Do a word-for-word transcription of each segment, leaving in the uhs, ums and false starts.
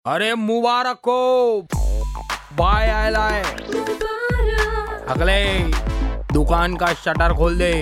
अरे मुबारक हो, बाय आयला है। अगले दुकान का शटर खोल दे।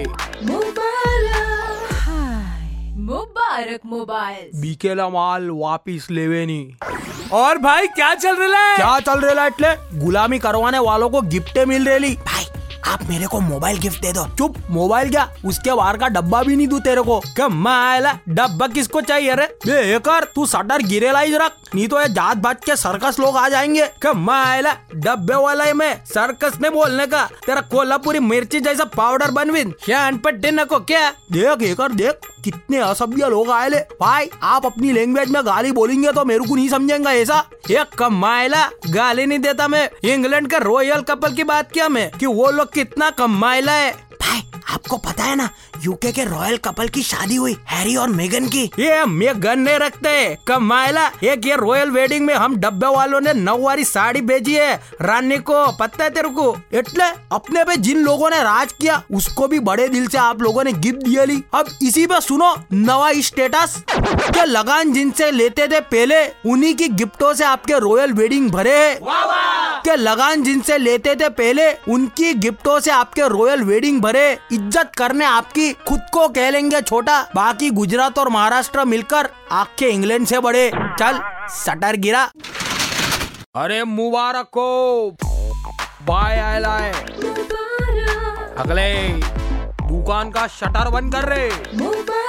मुबारक मोबाइल बिकेला माल वापिस लेवे नहीं। और भाई क्या चल रहा है? क्या चल रहा है? इतने गुलामी करवाने वालों को गिफ्टें मिल रही। भाई आप मेरे को मोबाइल गिफ्ट दे दो। चुप, मोबाइल क्या, उसके बाहर का डब्बा भी नहीं दूं तेरे को। कमाला डब्बा किसको चाहिए रे? बेकार तू शटर गिरेलाइज रख, नहीं तो ये जात बात के सर्कस लोग आ जाएंगे। कमाला डब्बे वाला में सर्कस में बोलने का, तेरा कोल्हापुरी मिर्ची जैसा पाउडर बनविन शान पट्टे न को क्या। देख एकर देख कितने असभ्य लोग आए ले। भाई आप अपनी लैंग्वेज में गाली बोलेंगे तो मेरे को नहीं समझेंगे ऐसा। एक कमायला गाली नहीं देता मैं। इंग्लैंड के रॉयल कपल की बात किया मैं कि वो लोग कितना कमायला है। भाई आपको पता है ना, यूके के रॉयल कपल की शादी हुई हैरी और मेगन की। ये मेगन नहीं रखते कमायला। एक ये रॉयल वेडिंग में हम डब्बे वालों ने नौवारी साड़ी भेजी है रानी को, पता है तेरे को? इतने अपने पे जिन लोगों ने राज किया उसको भी बड़े दिल से आप लोगों ने गिफ्ट दिए ली। अब इसी पे सुनो नवा स्टेटस के लगान जिनसे लेते थे पहले उन्हीं की गिफ्टों से आपके रॉयल वेडिंग भरे है। के लगान जिनसे लेते थे पहले उनकी गिफ्टों से आपके रॉयल वेडिंग भरे। इज्जत करने आपकी खुद को कह लेंगे छोटा, बाकी गुजरात और महाराष्ट्र मिलकर आपके इंग्लैंड से बड़े। चल शटर गिरा। अरे मुबारक हो, बाय आयला है। अगले दुकान का शटर बंद कर रहे।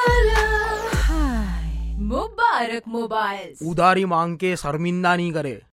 मुबारक मोबाइल उधारी मांग के शर्मिंदा नहीं करे।